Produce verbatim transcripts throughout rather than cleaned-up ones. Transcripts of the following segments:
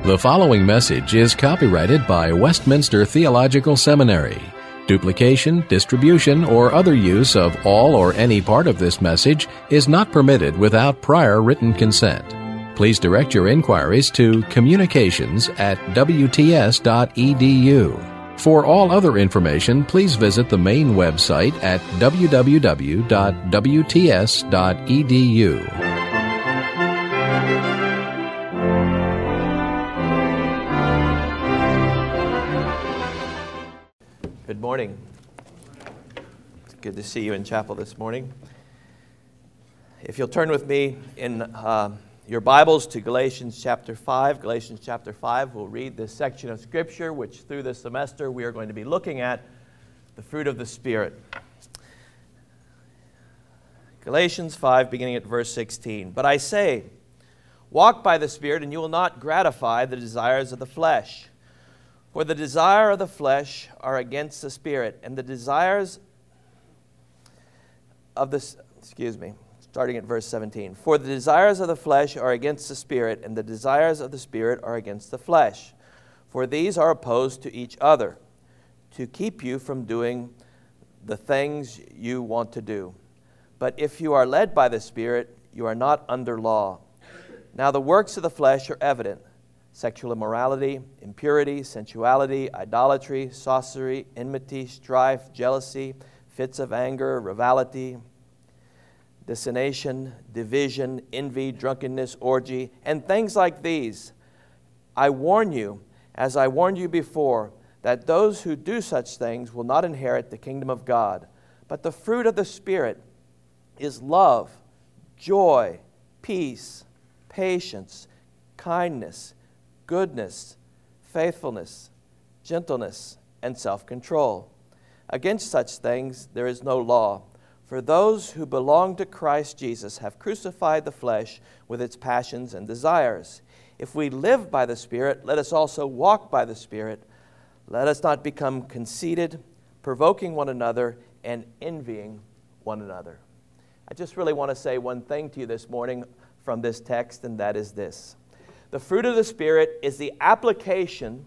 The following message is copyrighted by Westminster Theological Seminary. Duplication, distribution, or other use of all or any part of this message is not permitted without prior written consent. Please direct your inquiries to communications at w t s dot e d u. For all other information, please visit the main website at w w w dot w t s dot e d u. Good morning. It's good to see you in chapel this morning. If you'll turn with me in uh, your Bibles to Galatians chapter five. Galatians chapter five, we'll read this section of Scripture, which through this semester we are going to be looking at the fruit of the Spirit. Galatians five, beginning at verse sixteen. But I say, walk by the Spirit, and you will not gratify the desires of the flesh. For the desire of the flesh are against the Spirit, and the desires of the, excuse me, starting at verse seventeen. For the desires of the flesh are against the Spirit, and the desires of the Spirit are against the flesh. For these are opposed to each other, to keep you from doing the things you want to do. But if you are led by the Spirit, you are not under law. Now the works of the flesh are evident: sexual immorality, impurity, sensuality, idolatry, sorcery, enmity, strife, jealousy, fits of anger, rivalry, dissension, division, envy, drunkenness, orgy, and things like these. I warn you, as I warned you before, that those who do such things will not inherit the kingdom of God. But the fruit of the Spirit is love, joy, peace, patience, kindness, goodness, faithfulness, gentleness, and self-control. Against such things there is no law. For those who belong to Christ Jesus have crucified the flesh with its passions and desires. If we live by the Spirit, let us also walk by the Spirit. Let us not become conceited, provoking one another, and envying one another. I just really want to say one thing to you this morning from this text, and that is this. The fruit of the Spirit is the application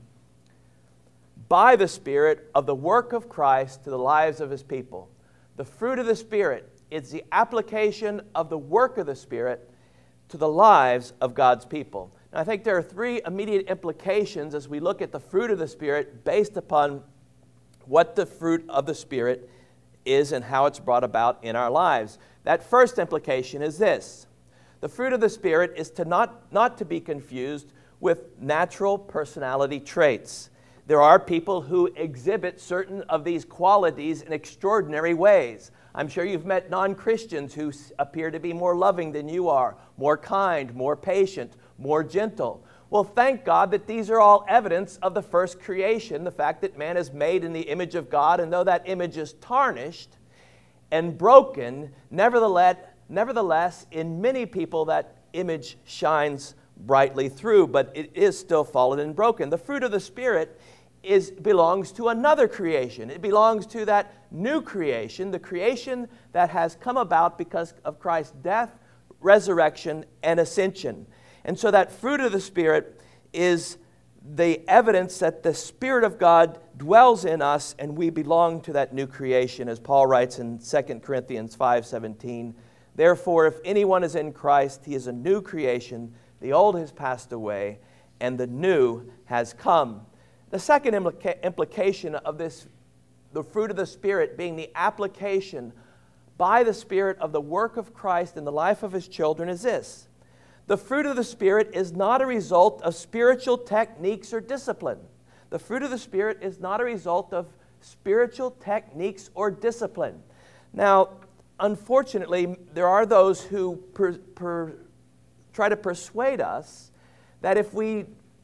by the Spirit of the work of Christ to the lives of His people. The fruit of the Spirit is the application of the work of the Spirit to the lives of God's people. Now, I think there are three immediate implications as we look at the fruit of the Spirit based upon what the fruit of the Spirit is and how it's brought about in our lives. That first implication is this. The fruit of the Spirit is to not, not to be confused with natural personality traits. There are people who exhibit certain of these qualities in extraordinary ways. I'm sure you've met non-Christians who appear to be more loving than you are, more kind, more patient, more gentle. Well, thank God that these are all evidence of the first creation, the fact that man is made in the image of God, and though that image is tarnished and broken, nevertheless, Nevertheless, in many people, that image shines brightly through, but it is still fallen and broken. The fruit of the Spirit is belongs to another creation. It belongs to that new creation, the creation that has come about because of Christ's death, resurrection, and ascension. And so that fruit of the Spirit is the evidence that the Spirit of God dwells in us, and we belong to that new creation, as Paul writes in Second Corinthians five seventeen. Therefore, if anyone is in Christ, he is a new creation. The old has passed away, and the new has come. The second implica- implication of this, the fruit of the Spirit being the application by the Spirit of the work of Christ in the life of His children is this. The fruit of the Spirit is not a result of spiritual techniques or discipline. The fruit of the Spirit is not a result of spiritual techniques or discipline. Now, unfortunately, there are those who per, per, try to persuade us that if we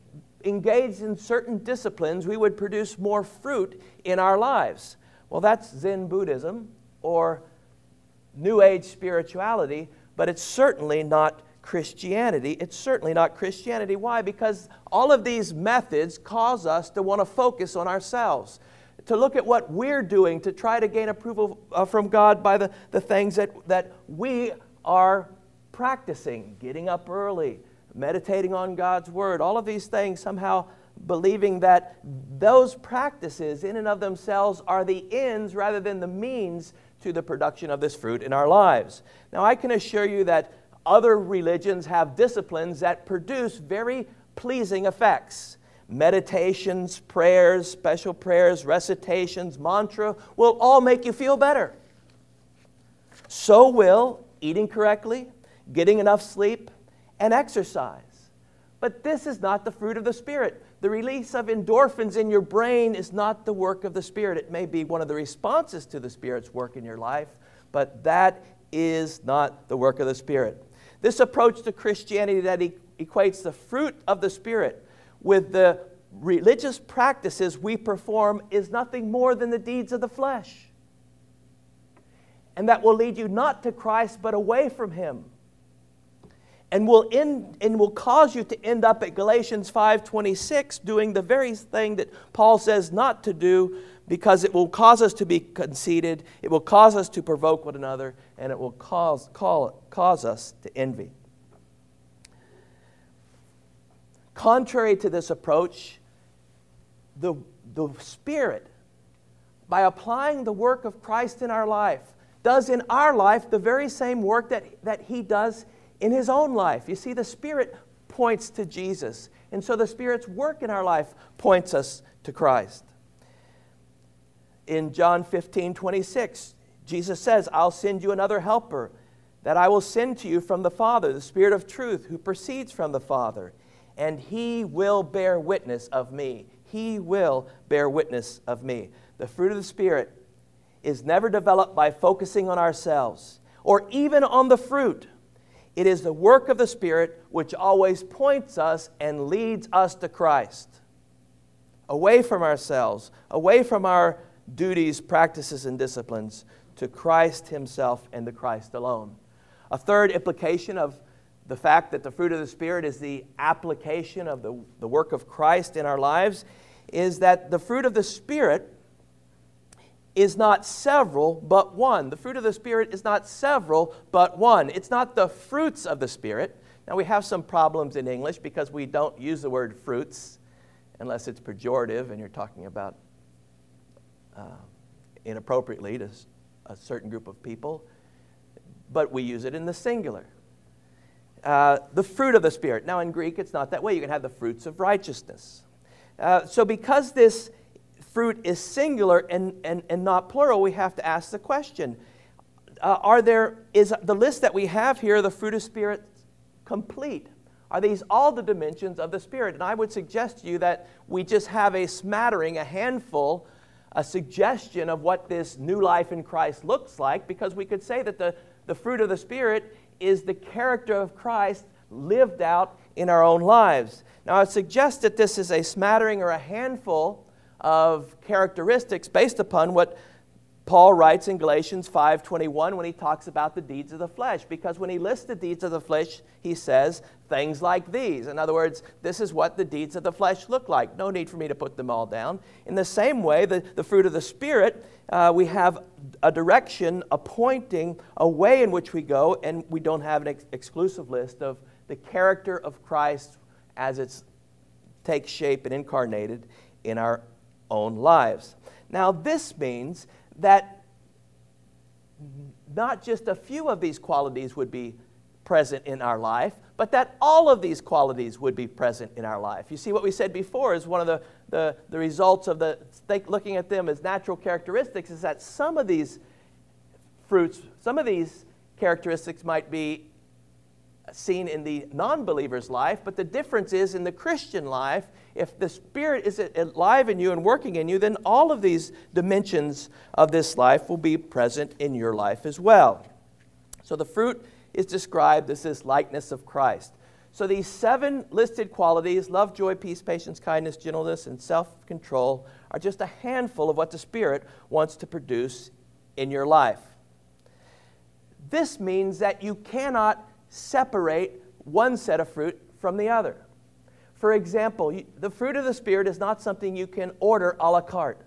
engaged in certain disciplines, we would produce more fruit in our lives. Well, that's Zen Buddhism or New Age spirituality, but it's certainly not Christianity. It's certainly not Christianity. Why? Because all of these methods cause us to want to focus on ourselves, to look at what we're doing, to try to gain approval uh, from God by the, the things that, that we are practicing. Getting up early, meditating on God's Word, all of these things, somehow believing that those practices in and of themselves are the ends rather than the means to the production of this fruit in our lives. Now, I can assure you that other religions have disciplines that produce very pleasing effects. Meditations, prayers, special prayers, recitations, mantra will all make you feel better. So will eating correctly, getting enough sleep, and exercise. But this is not the fruit of the Spirit. The release of endorphins in your brain is not the work of the Spirit. It may be one of the responses to the Spirit's work in your life, but that is not the work of the Spirit. This approach to Christianity that e- equates the fruit of the Spirit with the religious practices we perform is nothing more than the deeds of the flesh. And that will lead you not to Christ, but away from Him. And will end, and will cause you to end up at Galatians five twenty-six doing the very thing that Paul says not to do, because it will cause us to be conceited, it will cause us to provoke one another, and it will cause, call, cause us to envy. Contrary to this approach, the, the Spirit, by applying the work of Christ in our life, does in our life the very same work that, that He does in His own life. You see, the Spirit points to Jesus, and so the Spirit's work in our life points us to Christ. In John fifteen twenty-six, Jesus says, I'll send you another helper that I will send to you from the Father, the Spirit of truth, who proceeds from the Father, and He will bear witness of me. He will bear witness of me. The fruit of the Spirit is never developed by focusing on ourselves or even on the fruit. It is the work of the Spirit which always points us and leads us to Christ. Away from ourselves, away from our duties, practices, and disciplines, to Christ Himself and to Christ alone. A third implication of the fact that the fruit of the Spirit is the application of the, the work of Christ in our lives is that the fruit of the Spirit is not several, but one. The fruit of the Spirit is not several, but one. It's not the fruits of the Spirit. Now, we have some problems in English because we don't use the word fruits unless it's pejorative and you're talking about uh, inappropriately to a certain group of people. But we use it in the singular. Uh, the fruit of the Spirit. Now, in Greek, it's not that way. You can have the fruits of righteousness. Uh, so because this fruit is singular and, and, and not plural, we have to ask the question, uh, are there, is the list that we have here, the fruit of Spirit, complete? Are these all the dimensions of the Spirit? And I would suggest to you that we just have a smattering, a handful, a suggestion of what this new life in Christ looks like, because we could say that the, the fruit of the Spirit is the character of Christ lived out in our own lives. Now, I would suggest that this is a smattering or a handful of characteristics based upon what Paul writes in Galatians five twenty-one when he talks about the deeds of the flesh. Because when he lists the deeds of the flesh, he says things like these. In other words, this is what the deeds of the flesh look like. No need for me to put them all down. In the same way, the, the fruit of the Spirit, uh, we have a direction, a pointing, a way in which we go, and we don't have an ex- exclusive list of the character of Christ as it takes shape and incarnated in our own lives. Now, this means that not just a few of these qualities would be present in our life, but that all of these qualities would be present in our life. You see, what we said before is one of the, the, the results of the looking at them as natural characteristics is that some of these fruits, some of these characteristics might be seen in the non-believer's life, but the difference is in the Christian life, if the Spirit is alive in you and working in you, then all of these dimensions of this life will be present in your life as well. So the fruit is described as this likeness of Christ. So these seven listed qualities, love, joy, peace, patience, kindness, gentleness, and self-control, are just a handful of what the Spirit wants to produce in your life. This means that you cannot separate one set of fruit from the other. For example, the fruit of the Spirit is not something you can order a la carte.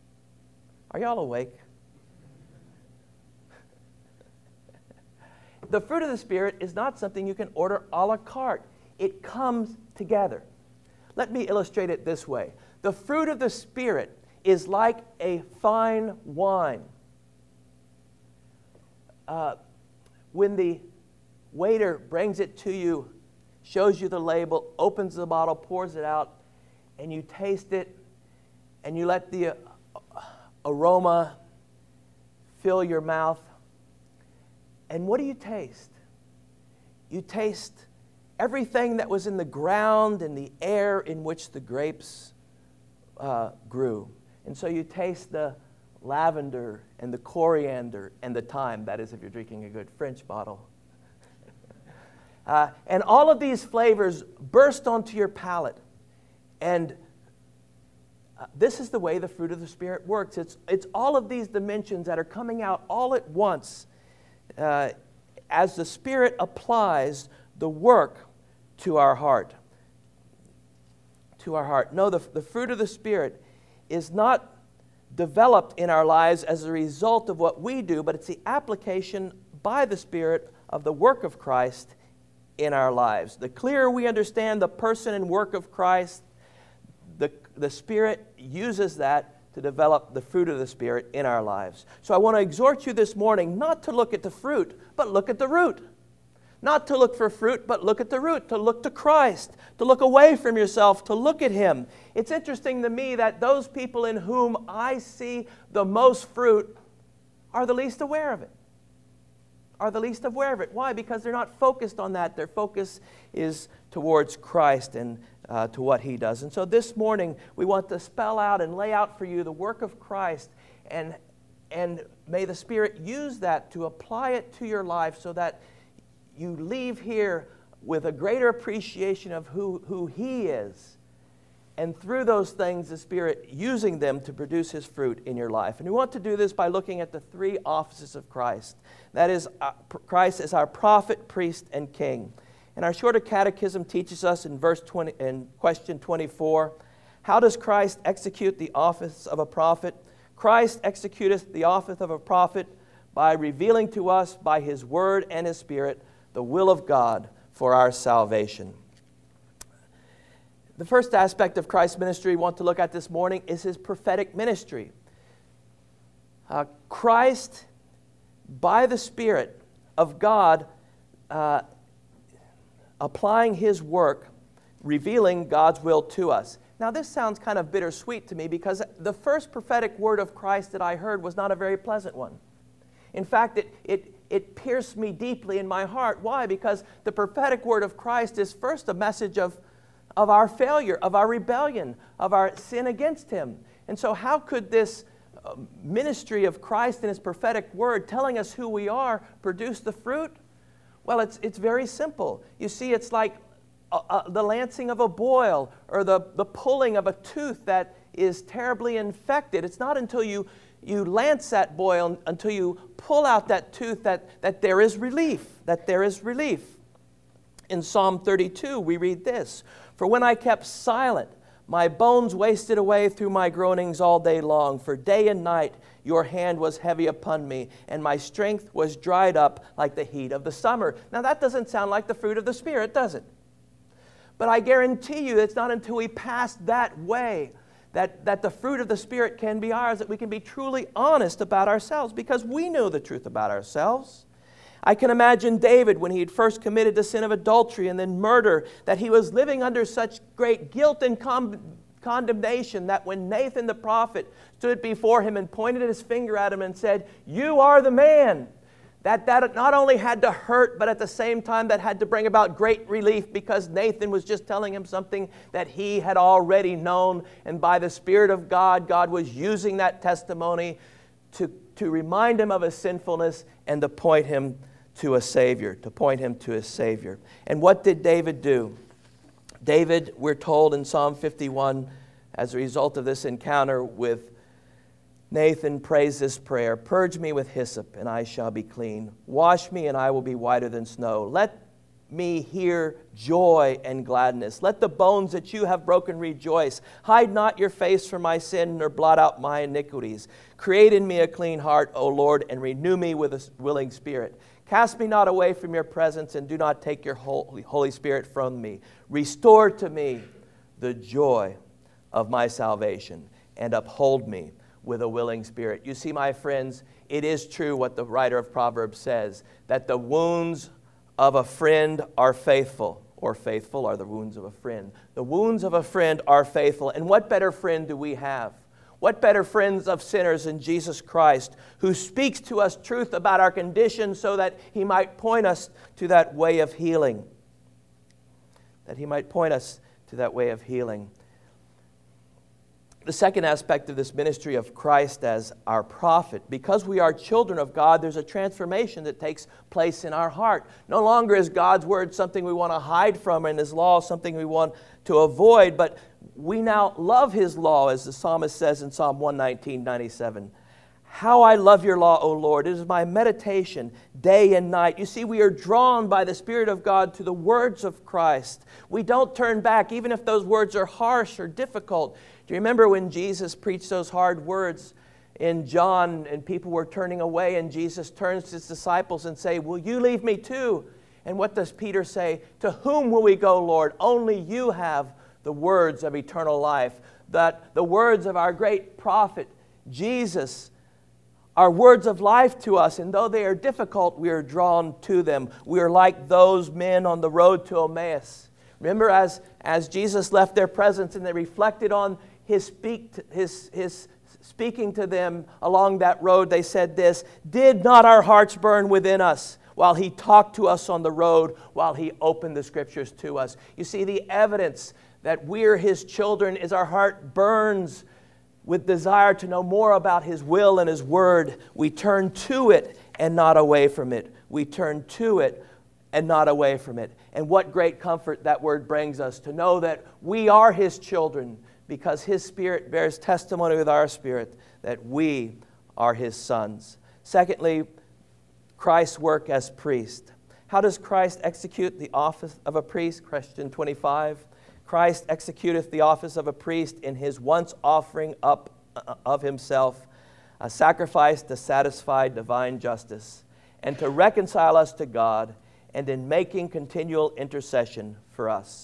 Are y'all awake? the fruit of the Spirit is not something you can order a la carte. It comes together. Let me illustrate it this way. The fruit of the Spirit is like a fine wine. Uh, when the waiter brings it to you, shows you the label, opens the bottle, pours it out, and you taste it, and you let the uh, aroma fill your mouth. And what do you taste? You taste everything that was in the ground and the air in which the grapes uh, grew. And so you taste the lavender and the coriander and the thyme. That is, if you're drinking a good French bottle. uh, and all of these flavors burst onto your palate. And uh, this is the way the fruit of the Spirit works. It's, it's all of these dimensions that are coming out all at once uh, as the Spirit applies the work to our heart. To our heart. No, the, the fruit of the Spirit is not developed in our lives as a result of what we do, but it's the application by the Spirit of the work of Christ in our lives. The clearer we understand the person and work of Christ, the, the Spirit uses that to develop the fruit of the Spirit in our lives. So I want to exhort you this morning not to look at the fruit, but look at the root. Not to look for fruit, but look at the root, to look to Christ, to look away from yourself, to look at Him. It's interesting to me that those people in whom I see the most fruit are the least aware of it. Are the least aware of it. Why? Because they're not focused on that. Their focus is towards Christ and uh, to what He does. And so this morning, we want to spell out and lay out for you the work of Christ, and, and may the Spirit use that to apply it to your life so that you leave here with a greater appreciation of who, who He is. And through those things, the Spirit using them to produce His fruit in your life. And we want to do this by looking at the three offices of Christ. That is, uh, Christ as our prophet, priest, and king. And our shorter catechism teaches us in verse twenty, in question twenty-four, how does Christ execute the office of a prophet? Christ executeth the office of a prophet by revealing to us by His word and His Spirit the will of God for our salvation. The first aspect of Christ's ministry we want to look at this morning is His prophetic ministry. Uh, Christ, by the Spirit of God, uh, applying His work, revealing God's will to us. Now this sounds kind of bittersweet to me because the first prophetic word of Christ that I heard was not a very pleasant one. In fact, it, it, it pierced me deeply in my heart. Why? Because the prophetic word of Christ is first a message of, of our failure, of our rebellion, of our sin against Him. And so how could this uh, ministry of Christ and His prophetic word telling us who we are produce the fruit? Well, it's, it's very simple. You see, it's like uh, uh, the lancing of a boil or the, the pulling of a tooth that is terribly infected. It's not until you You lance that boil until you pull out that tooth that, that there is relief, that there is relief. In Psalm thirty-two, we read this, "For when I kept silent, my bones wasted away through my groanings all day long. For day and night your hand was heavy upon me, and my strength was dried up like the heat of the summer." Now that doesn't sound like the fruit of the Spirit, does it? But I guarantee you it's not until we pass that way That, that the fruit of the Spirit can be ours, that we can be truly honest about ourselves, because we know the truth about ourselves. I can imagine David when he had first committed the sin of adultery and then murder, that he was living under such great guilt and com- condemnation that when Nathan the prophet stood before him and pointed his finger at him and said, "You are the man," That, that not only had to hurt, but at the same time that had to bring about great relief, because Nathan was just telling him something that he had already known. And by the Spirit of God, God was using that testimony to, to remind him of his sinfulness and to point him to a Savior, to point him to his Savior. And what did David do? David, we're told in Psalm fifty-one, as a result of this encounter with Nathan, prays this prayer: "Purge me with hyssop, and I shall be clean. Wash me, and I will be whiter than snow. Let me hear joy and gladness. Let the bones that you have broken rejoice. Hide not your face from my sin, nor blot out my iniquities. Create in me a clean heart, O Lord, and renew me with a willing spirit." Cast me not away from your presence, and do not take your Holy, Holy Spirit from me. Restore to me the joy of my salvation, and uphold me with a willing spirit. You see, my friends, it is true what the writer of Proverbs says, that the wounds of a friend are faithful, or faithful are the wounds of a friend. The wounds of a friend are faithful. And what better friend do we have? What better friends of sinners than Jesus Christ, who speaks to us truth about our condition so that He might point us to that way of healing. That He might point us to that way of healing. The second aspect of this ministry of Christ as our prophet, because we are children of God, there's a transformation that takes place in our heart. No longer is God's Word something we want to hide from, and His law something we want to avoid, but we now love His law, as the psalmist says in Psalm one nineteen, ninety-seven. How I love your law, O Lord. It is my meditation day and night. You see, we are drawn by the Spirit of God to the words of Christ. We don't turn back, even if those words are harsh or difficult. Do you remember when Jesus preached those hard words in John and people were turning away, and Jesus turns to His disciples and say, will you leave me too? And what does Peter say? To whom will we go, Lord? Only you have the words of eternal life. That the words of our great prophet, Jesus, are words of life to us, and though they are difficult, we are drawn to them. We are like those men on the road to Emmaus. Remember, as, as Jesus left their presence and they reflected on his, speak, his, his speaking to them along that road, they said this, did not our hearts burn within us while He talked to us on the road, while He opened the Scriptures to us? You see, the evidence that we're His children is our heart burns with desire to know more about His will and His Word. We turn to it and not away from it. We turn to it and not away from it. And what great comfort that word brings us to know that we are His children, because His Spirit bears testimony with our spirit that we are His sons. Secondly, Christ's work as priest. How does Christ execute the office of a priest? Question twenty-five. Christ executeth the office of a priest in His once offering up of Himself, a sacrifice to satisfy divine justice, and to reconcile us to God, and in making continual intercession for us.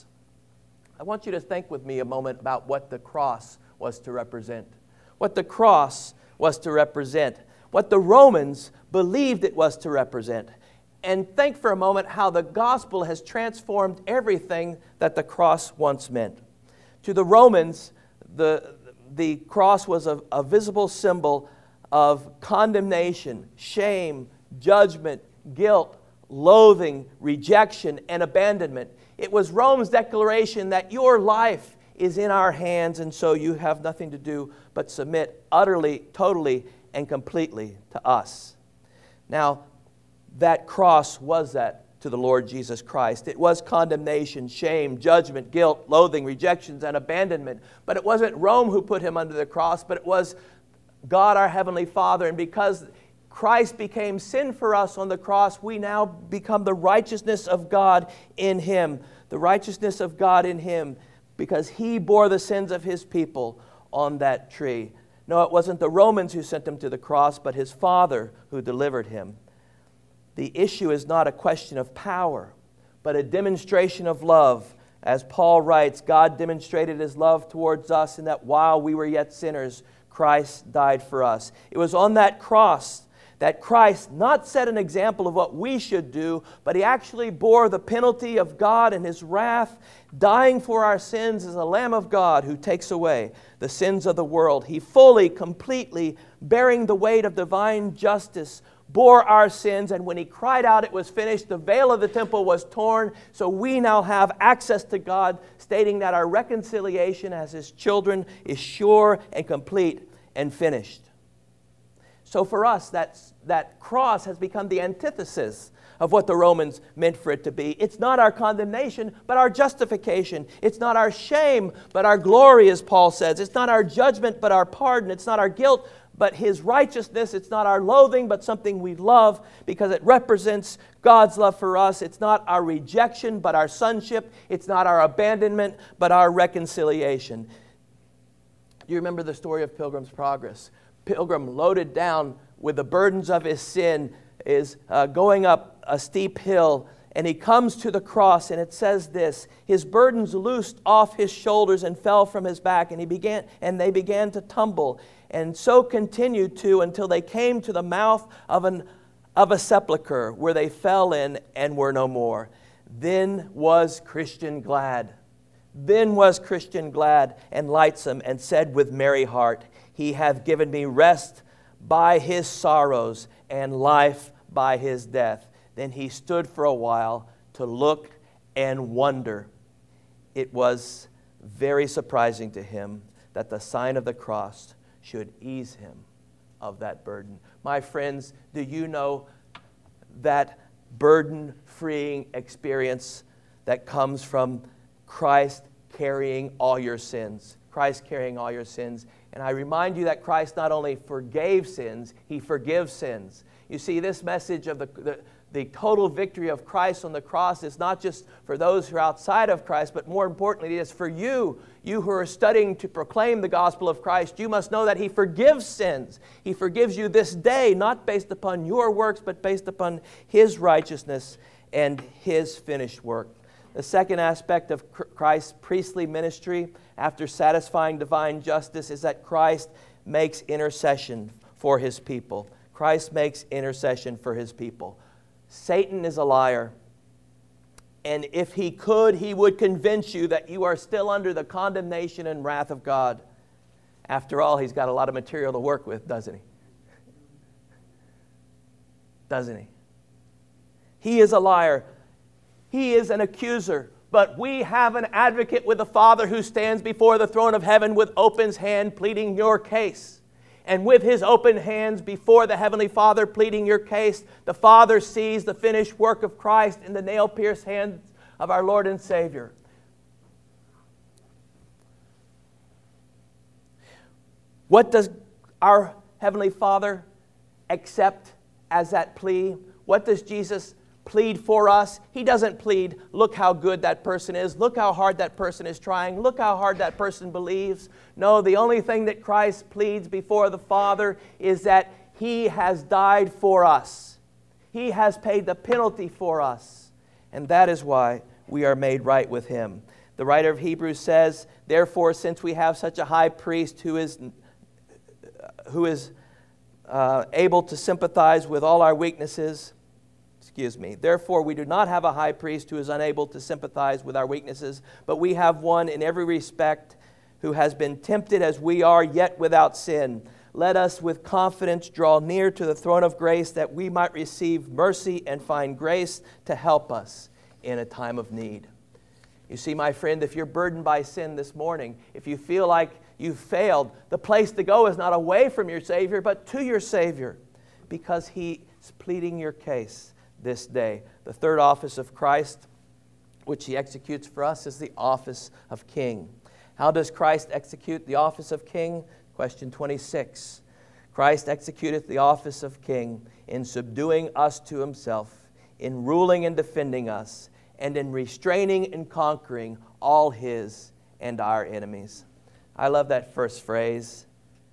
I want you to think with me a moment about what the cross was to represent. What the cross was to represent. What the Romans believed it was to represent. And think for a moment how the gospel has transformed everything that the cross once meant. To the Romans, the, the cross was a, a visible symbol of condemnation, shame, judgment, guilt, loathing, rejection, and abandonment. It was Rome's declaration that your life is in our hands, and so you have nothing to do but submit utterly, totally, and completely to us. Now, that cross was that to the Lord Jesus Christ. It was condemnation, shame, judgment, guilt, loathing, rejections, and abandonment. But it wasn't Rome who put Him under the cross, but it was God, our Heavenly Father. And because Christ became sin for us on the cross, we now become the righteousness of God in Him. The righteousness of God in Him, because He bore the sins of His people on that tree. No, it wasn't the Romans who sent Him to the cross, but His Father who delivered Him. The issue is not a question of power, but a demonstration of love. As Paul writes, God demonstrated His love towards us in that while we were yet sinners, Christ died for us. It was on that cross that Christ not set an example of what we should do, but He actually bore the penalty of God and His wrath, dying for our sins as a Lamb of God who takes away the sins of the world. He fully, completely, bearing the weight of divine justice, bore our sins, and when He cried out it was finished, the veil of the temple was torn, so we now have access to God, stating that our reconciliation as His children is sure and complete and finished. So for us, that's, that cross has become the antithesis of what the Romans meant for it to be. It's not our condemnation, but our justification. It's not our shame, but our glory, as Paul says. It's not our judgment, but our pardon. It's not our guilt, but His righteousness. It's not our loathing, but something we love because it represents God's love for us. It's not our rejection, but our sonship. It's not our abandonment, but our reconciliation. Do you remember the story of Pilgrim's Progress? Pilgrim, loaded down with the burdens of his sin, is uh, going up a steep hill, and he comes to the cross, and it says this: his burdens loosed off his shoulders and fell from his back, and he began, and they began to tumble, and so continued to until they came to the mouth of an of a sepulchre, where they fell in and were no more. Then was Christian glad. Then was Christian glad and lightsome, and said with merry heart, He hath given me rest by his sorrows, and life by his death. Then he stood for a while to look and wonder. It was very surprising to him that the sign of the cross should ease him of that burden. My friends, do you know that burden-freeing experience that comes from Christ carrying all your sins? Christ carrying all your sins. And I remind you that Christ not only forgave sins, He forgives sins. You see, this message of the, the, the total victory of Christ on the cross is not just for those who are outside of Christ, but more importantly, it is for you, you who are studying to proclaim the gospel of Christ. You must know that He forgives sins. He forgives you this day, not based upon your works, but based upon His righteousness and His finished work. The second aspect of Christ's priestly ministry, after satisfying divine justice, is that Christ makes intercession for His people. Christ makes intercession for His people. Satan is a liar. And if he could, he would convince you that you are still under the condemnation and wrath of God. After all, he's got a lot of material to work with, doesn't he? Doesn't he? He is a liar. He is an accuser. But we have an advocate with the Father who stands before the throne of heaven with open hand pleading your case. And with His open hands before the Heavenly Father pleading your case, the Father sees the finished work of Christ in the nail-pierced hands of our Lord and Savior. What does our Heavenly Father accept as that plea? What does Jesus plead for us? He doesn't plead, look how good that person is, look how hard that person is trying, look how hard that person believes. No, the only thing that Christ pleads before the Father is that He has died for us. He has paid the penalty for us. And that is why we are made right with Him. The writer of Hebrews says, therefore, since we have such a high priest who is, who is uh, able to sympathize with all our weaknesses, Excuse me. Therefore, we do not have a high priest who is unable to sympathize with our weaknesses, but we have one in every respect who has been tempted as we are, yet without sin. Let us with confidence draw near to the throne of grace, that we might receive mercy and find grace to help us in a time of need. You see, my friend, if you're burdened by sin this morning, if you feel like you've failed, the place to go is not away from your Savior, but to your Savior, because He is pleading your case this day. The third office of Christ, which He executes for us, is the office of King. How does Christ execute the office of King? Question twenty-six. Christ executeth the office of King in subduing us to Himself, in ruling and defending us, and in restraining and conquering all His and our enemies. I love that first phrase.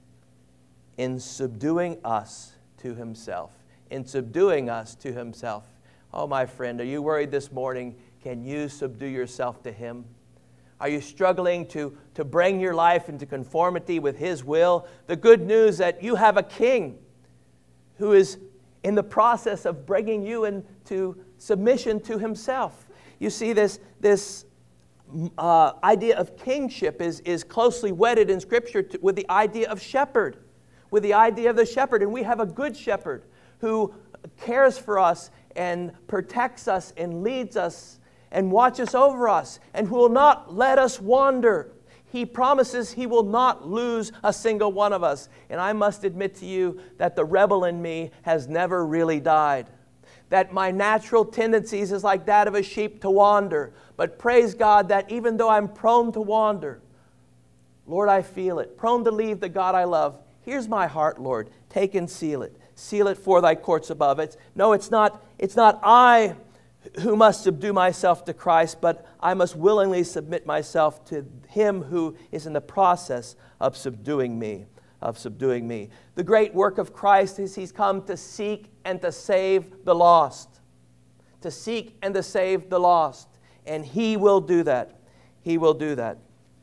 In subduing us to Himself. In subduing us to Himself. Oh, my friend, are you worried this morning? Can you subdue yourself to Him? Are you struggling to, to bring your life into conformity with His will? The good news that you have a King who is in the process of bringing you into submission to Himself. You see, this, this uh, idea of kingship is, is closely wedded in Scripture to, with the idea of shepherd, with the idea of the shepherd. And we have a good shepherd who cares for us and protects us and leads us and watches over us and who will not let us wander. He promises He will not lose a single one of us. And I must admit to you that the rebel in me has never really died. That my natural tendencies is like that of a sheep to wander. But praise God that even though I'm prone to wander, Lord, I feel it. Prone to leave the God I love. Here's my heart, Lord. Take and seal it. Seal it for Thy courts above it. No, it's not, it's not I who must subdue myself to Christ, but I must willingly submit myself to Him who is in the process of subduing me, of subduing me. The great work of Christ is He's come to seek and to save the lost. to seek and to save the lost. And He will do that. He will do that.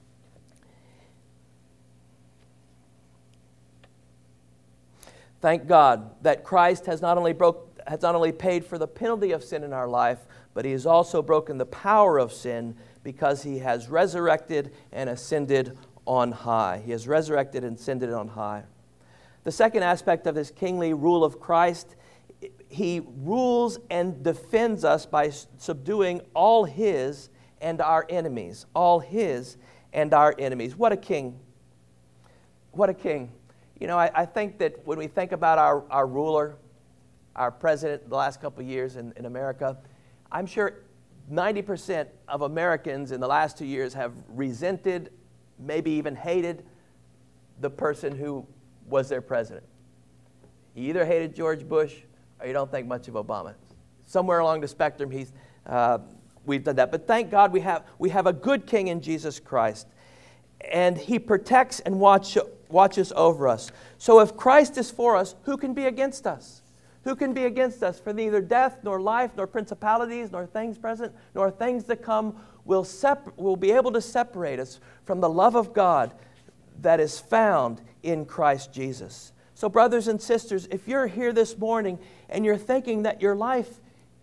Thank God that Christ has not only broke, has not only paid for the penalty of sin in our life, but He has also broken the power of sin because He has resurrected and ascended on high. He has resurrected and ascended on high. The second aspect of this kingly rule of Christ, He rules and defends us by subduing all His and our enemies. All His and our enemies. What a king. What a king. You know, I, I think that when we think about our, our ruler, our president the last couple of years in, in America, I'm sure ninety percent of Americans in the last two years have resented, maybe even hated the person who was their president. You either hated George Bush or you don't think much of Obama. Somewhere along the spectrum, he's, uh, we've done that. But thank God we have, we have a good king in Jesus Christ. And He protects and watch, watches over us. So if Christ is for us, who can be against us? Who can be against us? For neither death, nor life, nor principalities, nor things present, nor things to come will, separ- will be able to separate us from the love of God that is found in Christ Jesus. So brothers and sisters, if you're here this morning and you're thinking that your life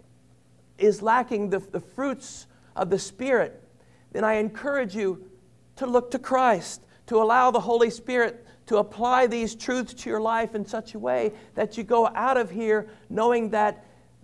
is lacking the, the fruits of the Spirit, then I encourage you to look to Christ, to allow the Holy Spirit to apply these truths to your life in such a way that you go out of here knowing that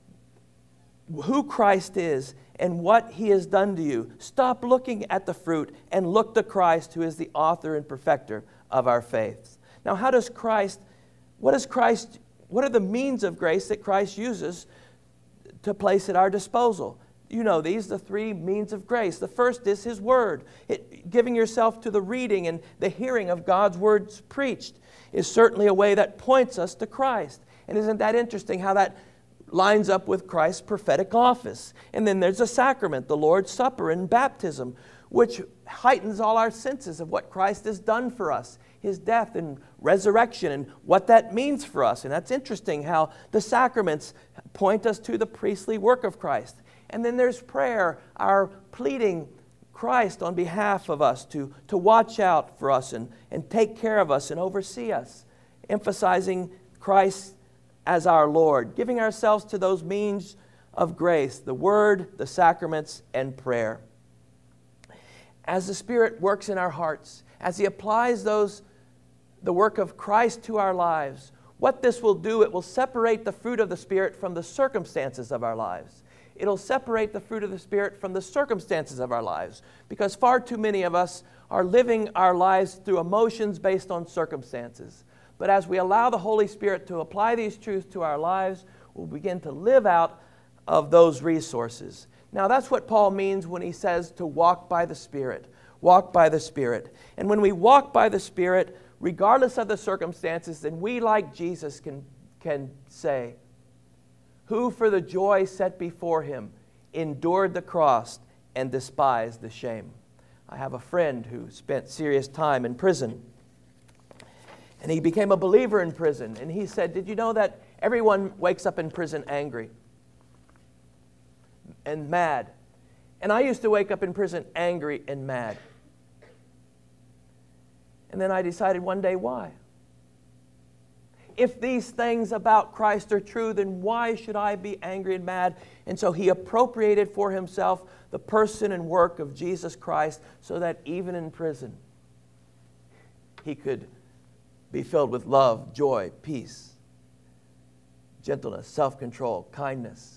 who Christ is and what He has done to you. Stop looking at the fruit and look to Christ, who is the author and perfecter of our faiths. Now, how does Christ, what does Christ, what are the means of grace that Christ uses to place at our disposal? You know these, the three means of grace. The first is His Word. It, giving yourself to the reading and the hearing of God's words preached is certainly a way that points us to Christ. And isn't that interesting how that lines up with Christ's prophetic office? And then there's a sacrament, the Lord's Supper and baptism, which heightens all our senses of what Christ has done for us, His death and resurrection, and what that means for us. And that's interesting how the sacraments point us to the priestly work of Christ. And then there's prayer, our pleading Christ on behalf of us to, to watch out for us and, and take care of us and oversee us, emphasizing Christ as our Lord, giving ourselves to those means of grace, the Word, the sacraments, and prayer. As the Spirit works in our hearts, as He applies those, the work of Christ to our lives, what this will do, it will separate the fruit of the Spirit from the circumstances of our lives. It'll separate the fruit of the Spirit from the circumstances of our lives, because far too many of us are living our lives through emotions based on circumstances. But as we allow the Holy Spirit to apply these truths to our lives, we'll begin to live out of those resources. Now, that's what Paul means when he says to walk by the Spirit. Walk by the Spirit. And when we walk by the Spirit, regardless of the circumstances, then we, like Jesus, can, can say, who for the joy set before Him endured the cross and despised the shame. I have a friend who spent serious time in prison. And he became a believer in prison. And he said, did you know that everyone wakes up in prison angry and mad? And I used to wake up in prison angry and mad. And then I decided one day, why? If these things about Christ are true, then why should I be angry and mad? And so he appropriated for himself the person and work of Jesus Christ so that even in prison, he could be filled with love, joy, peace, gentleness, self-control, kindness.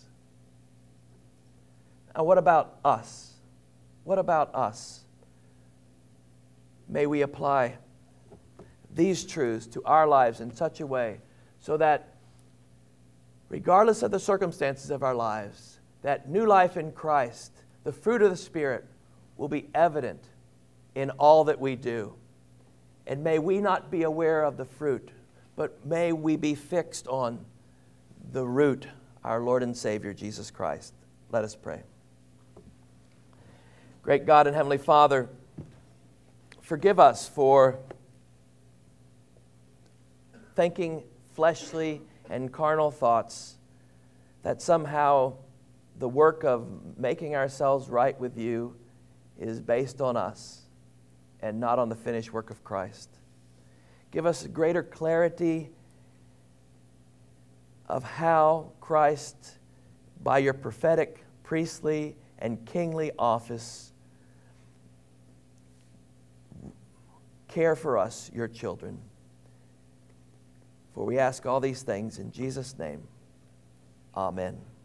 Now, what about us? What about us? May we apply these truths to our lives in such a way so that regardless of the circumstances of our lives, that new life in Christ, the fruit of the Spirit, will be evident in all that we do. And may we not be aware of the fruit, but may we be fixed on the root, our Lord and Savior, Jesus Christ. Let us pray. Great God and Heavenly Father, forgive us for thinking fleshly and carnal thoughts that somehow the work of making ourselves right with you is based on us and not on the finished work of Christ. Give us greater clarity of how Christ, by your prophetic, priestly, and kingly office, care for us, your children. For we ask all these things in Jesus' name. Amen.